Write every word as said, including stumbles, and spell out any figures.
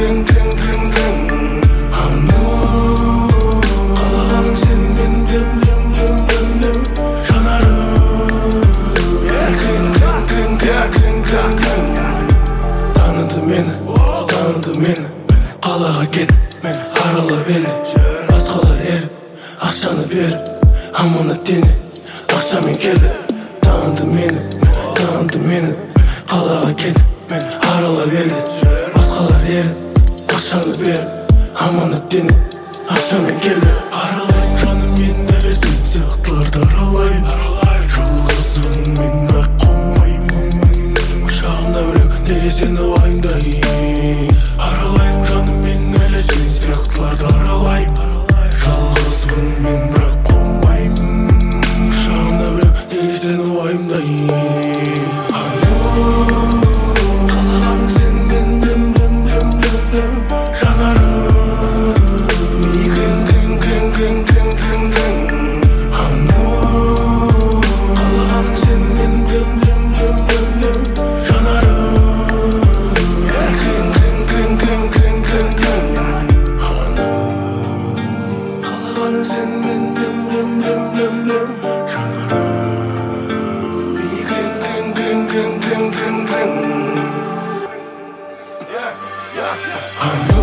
крең крең крең крең қалағаның сен мен лем лем лем лем лем жанарым крең крең крең крең крең крең таныды мені таныды мені қалаға кетіп мен аралап елді басқалар еріп ақшаны беріп аманаттене ақшамен келді таныды мені таныды мені қалаға кетіп мен аралап елді басқалар еріп ақшаны беріп аманаттене ақшамен келді аралайын жаным мен әлі сен сияқтыларды аралайын жалғызбын мен бірақ қонбаймын құшағымда біреу неге сені уайымдайын аралайын жаным мен әлі сен сияқтыларды аралаймын жалғызбын мен бірақ қонбаймын құшағымда біреу неге сені уайымдайын қалағаның сен мен лем лем лем лем лем жанарым крең крең крең крең крең крең крең қалағаның сен мен лем лем лем лем лем жанарым крең крең крең крең крең крең крең қалағаның сен мен лем лем лем лем лем жанарым крең крең крең крең крең крең крең I know